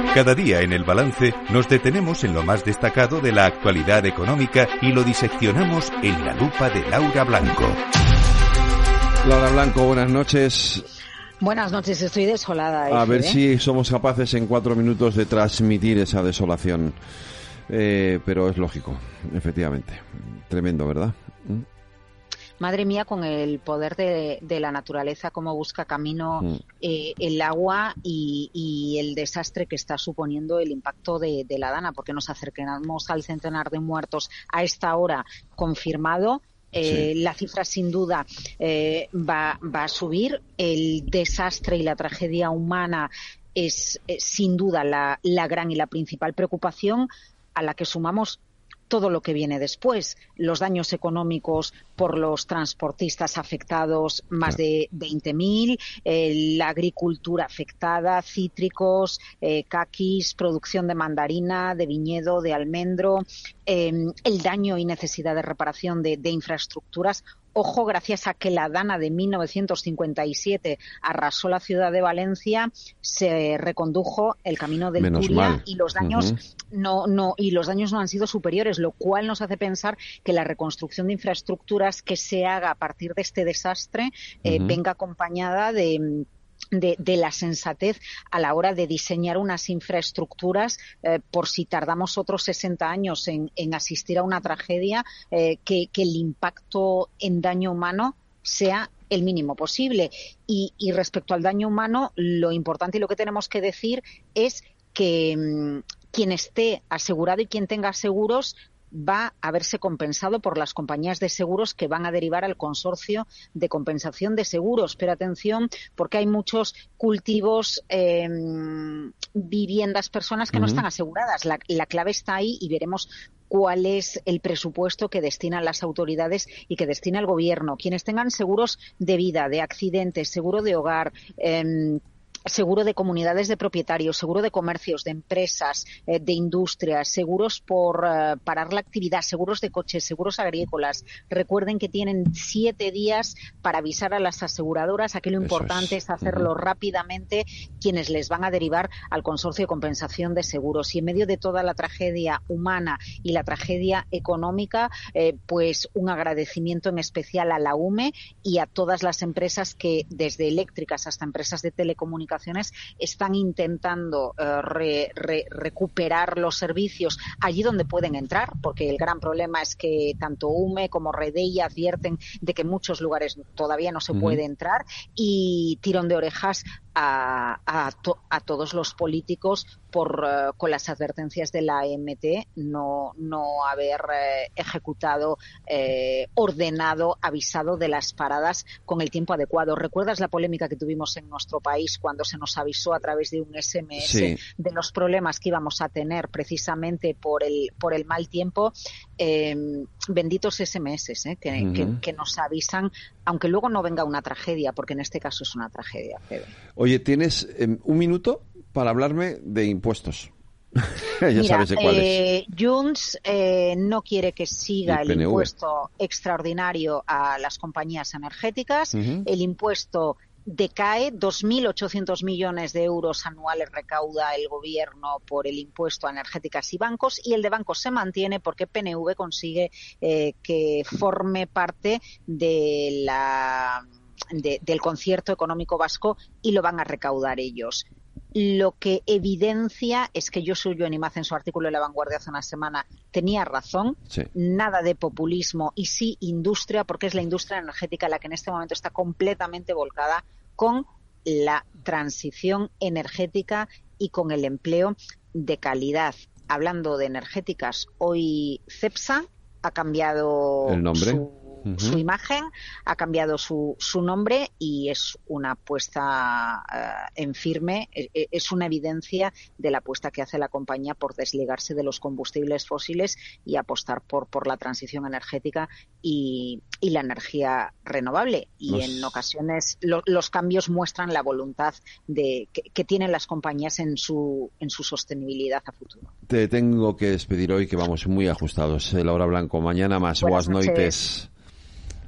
Cada día en El Balance nos detenemos en lo más destacado de la actualidad económica y lo diseccionamos en la lupa de Laura Blanco. Laura Blanco, buenas noches. Buenas noches, estoy desolada. A ver si somos capaces en 4 minutos de transmitir esa desolación. Pero es lógico, efectivamente. Tremendo, ¿verdad? Madre mía, con el poder de la naturaleza, cómo busca camino el agua y el desastre que está suponiendo el impacto de la Dana, porque nos acercamos al centenar de muertos a esta hora confirmado. Sí. La cifra sin duda va a subir. El desastre y la tragedia humana es sin duda la gran y la principal preocupación, a la que sumamos todo lo que viene después, los daños económicos por los transportistas afectados, más de 20.000, la agricultura afectada, cítricos, caquis, producción de mandarina, de viñedo, de almendro, el daño y necesidad de reparación de infraestructuras. Ojo, gracias a que la Dana de 1957 arrasó la ciudad de Valencia, se recondujo el camino del Turia y los daños los daños no han sido superiores, lo cual nos hace pensar que la reconstrucción de infraestructuras que se haga a partir de este desastre venga acompañada de la sensatez a la hora de diseñar unas infraestructuras por si tardamos otros 60 años en asistir a una tragedia, que el impacto en daño humano sea el mínimo posible. Y respecto al daño humano, lo importante y lo que tenemos que decir es que quien esté asegurado y quien tenga seguros va a verse compensado por las compañías de seguros que van a derivar al consorcio de compensación de seguros. Pero atención, porque hay muchos cultivos, viviendas, personas que no están aseguradas. La clave está ahí y veremos cuál es el presupuesto que destinan las autoridades y que destina el gobierno. Quienes tengan seguros de vida, de accidentes, seguro de hogar, seguro de comunidades de propietarios, seguro de comercios, de empresas, de industrias, seguros por parar la actividad, seguros de coches, seguros agrícolas. Recuerden que tienen 7 días para avisar a las aseguradoras. Aquí lo importante es hacerlo rápidamente, quienes les van a derivar al consorcio de compensación de seguros. Y en medio de toda la tragedia humana y la tragedia económica, pues un agradecimiento en especial a la UME y a todas las empresas que, desde eléctricas hasta empresas de telecomunicaciones, están intentando recuperar los servicios allí donde pueden entrar, porque el gran problema es que tanto UME como Redeia advierten de que en muchos lugares todavía no se puede entrar, y tirón de orejas a todos los políticos con las advertencias de la AMT no haber ejecutado, ordenado, avisado de las paradas con el tiempo adecuado. ¿Recuerdas la polémica que tuvimos en nuestro país cuando se nos avisó a través de un SMS de los problemas que íbamos a tener precisamente por el mal tiempo? Benditos SMS que nos avisan, aunque luego no venga una tragedia, porque en este caso es una tragedia, Fede. Oye, ¿tienes un minuto para hablarme de impuestos? Ya sabes de cuáles. Junts no quiere que siga el impuesto extraordinario a las compañías energéticas. El impuesto decae, 2.800 millones de euros anuales recauda el gobierno por el impuesto a energéticas y bancos, y el de bancos se mantiene porque PNV consigue que forme parte del concierto económico vasco y lo van a recaudar ellos. Lo que evidencia es que Josu Jon Imaz, en su artículo en La Vanguardia hace una semana, tenía razón. Nada de populismo y sí industria, porque es la industria energética la que en este momento está completamente volcada con la transición energética y con el empleo de calidad. Hablando de energéticas, hoy Cepsa ha cambiado el nombre, su imagen, ha cambiado su nombre, y es una apuesta en firme, es una evidencia de la apuesta que hace la compañía por desligarse de los combustibles fósiles y apostar por la transición energética y la energía renovable. Y en ocasiones los cambios muestran la voluntad que tienen las compañías en su sostenibilidad a futuro. Te tengo que despedir hoy, que vamos muy ajustados. Laura Blanco, mañana más. Buenas noites.